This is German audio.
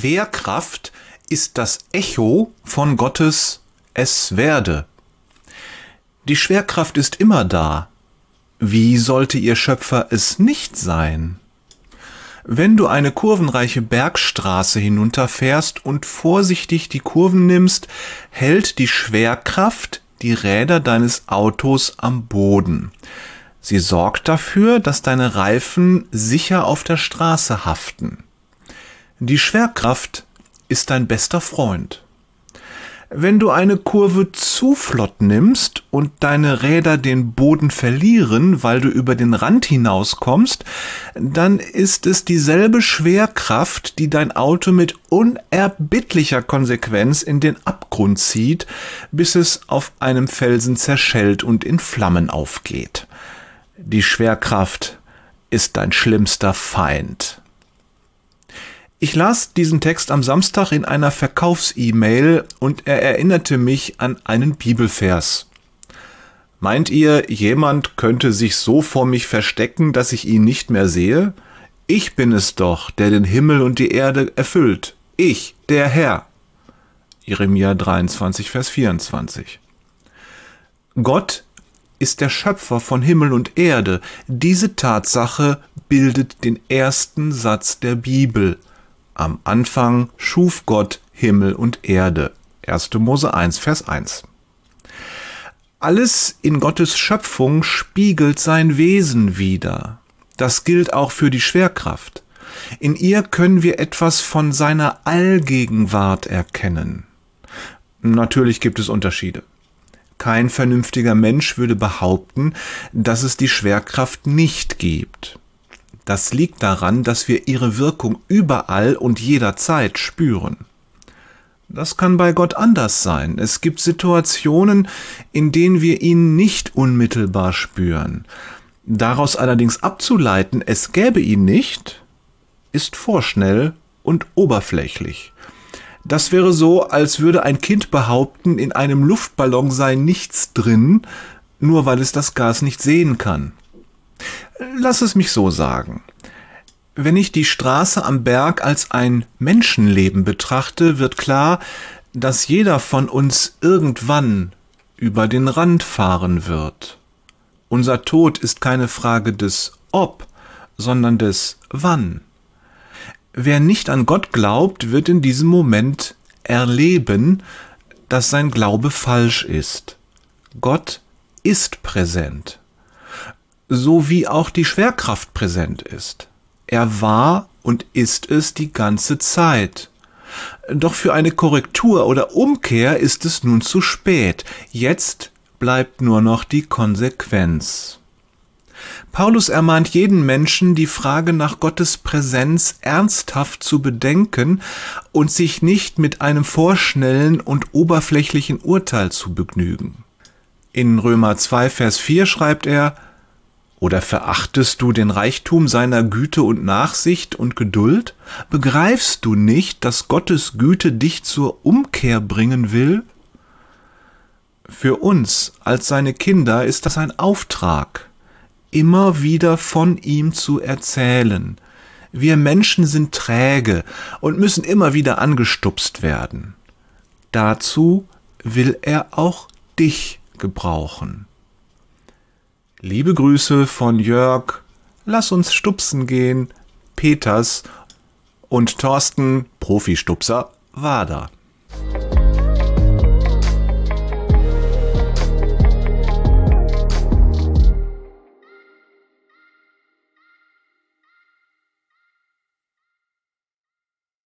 Schwerkraft ist das Echo von Gottes Es werde. Die Schwerkraft ist immer da. Wie sollte ihr Schöpfer es nicht sein? Wenn du eine kurvenreiche Bergstraße hinunterfährst und vorsichtig die Kurven nimmst, hält die Schwerkraft die Räder deines Autos am Boden. Sie sorgt dafür, dass deine Reifen sicher auf der Straße haften. Die Schwerkraft ist dein bester Freund. Wenn du eine Kurve zu flott nimmst und deine Räder den Boden verlieren, weil du über den Rand hinauskommst, dann ist es dieselbe Schwerkraft, die dein Auto mit unerbittlicher Konsequenz in den Abgrund zieht, bis es auf einem Felsen zerschellt und in Flammen aufgeht. Die Schwerkraft ist dein schlimmster Feind. Ich las diesen Text am Samstag in einer Verkaufs-E-Mail und er erinnerte mich an einen Bibelvers. Meint ihr, jemand könnte sich so vor mich verstecken, dass ich ihn nicht mehr sehe? Ich bin es doch, der den Himmel und die Erde erfüllt. Ich, der Herr. Jeremia 23, Vers 24. Gott ist der Schöpfer von Himmel und Erde. Diese Tatsache bildet den ersten Satz der Bibel. Am Anfang schuf Gott Himmel und Erde. 1. Mose 1, Vers 1. Alles in Gottes Schöpfung spiegelt sein Wesen wider. Das gilt auch für die Schwerkraft. In ihr können wir etwas von seiner Allgegenwart erkennen. Natürlich gibt es Unterschiede. Kein vernünftiger Mensch würde behaupten, dass es die Schwerkraft nicht gibt. Das liegt daran, dass wir ihre Wirkung überall und jederzeit spüren. Das kann bei Gott anders sein. Es gibt Situationen, in denen wir ihn nicht unmittelbar spüren. Daraus allerdings abzuleiten, es gäbe ihn nicht, ist vorschnell und oberflächlich. Das wäre so, als würde ein Kind behaupten, in einem Luftballon sei nichts drin, nur weil es das Gas nicht sehen kann. Lass es mich so sagen. Wenn ich die Straße am Berg als ein Menschenleben betrachte, wird klar, dass jeder von uns irgendwann über den Rand fahren wird. Unser Tod ist keine Frage des Ob, sondern des Wann. Wer nicht an Gott glaubt, wird in diesem Moment erleben, dass sein Glaube falsch ist. Gott ist präsent. So wie auch die Schwerkraft präsent ist. Er war und ist es die ganze Zeit. Doch für eine Korrektur oder Umkehr ist es nun zu spät. Jetzt bleibt nur noch die Konsequenz. Paulus ermahnt jeden Menschen, die Frage nach Gottes Präsenz ernsthaft zu bedenken und sich nicht mit einem vorschnellen und oberflächlichen Urteil zu begnügen. In Römer 2, Vers 4 schreibt er: Oder verachtest du den Reichtum seiner Güte und Nachsicht und Geduld? Begreifst du nicht, dass Gottes Güte dich zur Umkehr bringen will? Für uns als seine Kinder ist das ein Auftrag, immer wieder von ihm zu erzählen. Wir Menschen sind träge und müssen immer wieder angestupst werden. Dazu will er auch dich gebrauchen. Liebe Grüße von Jörg, lass uns stupsen gehen, Peters und Thorsten, Profistupser, Wader.